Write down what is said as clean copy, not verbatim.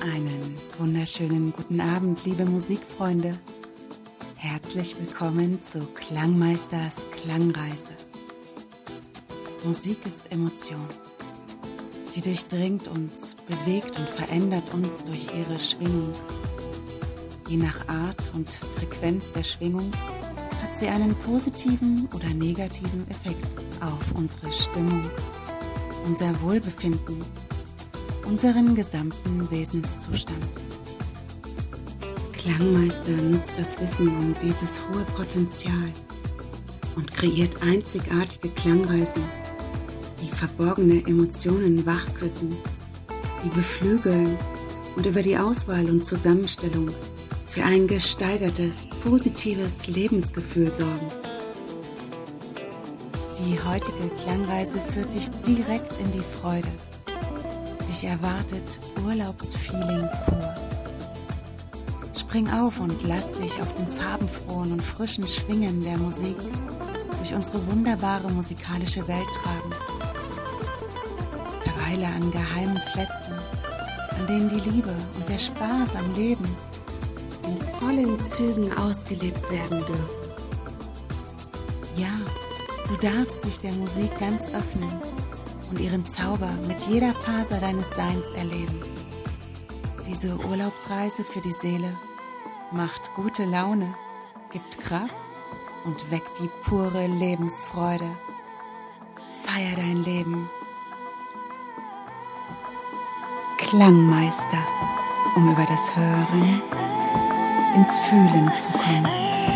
Einen wunderschönen guten Abend, liebe Musikfreunde. Herzlich willkommen zu Klangmeisters Klangreise. Musik ist Emotion. Sie durchdringt uns, bewegt und verändert uns durch ihre Schwingung. Je nach Art und Frequenz der Schwingung hat sie einen positiven oder negativen Effekt auf unsere Stimmung, unser Wohlbefinden, unseren gesamten Wesenszustand. Klangmeister nutzt das Wissen um dieses hohe Potenzial und kreiert einzigartige Klangreisen, die verborgene Emotionen wachküssen, die beflügeln und über die Auswahl und Zusammenstellung für ein gesteigertes, positives Lebensgefühl sorgen. Die heutige Klangreise führt dich direkt in die Freude. Dich erwartet Urlaubsfeeling pur. Spring auf und lass dich auf den farbenfrohen und frischen Schwingen der Musik durch unsere wunderbare musikalische Welt tragen. Verweile an geheimen Plätzen, an denen die Liebe und der Spaß am Leben in vollen Zügen ausgelebt werden dürfen. Ja, du darfst dich der Musik ganz öffnen und ihren Zauber mit jeder Faser deines Seins erleben. Diese Urlaubsreise für die Seele macht gute Laune, gibt Kraft und weckt die pure Lebensfreude. Feier dein Leben. Klangmeister, um über das Hören ins Fühlen zu kommen.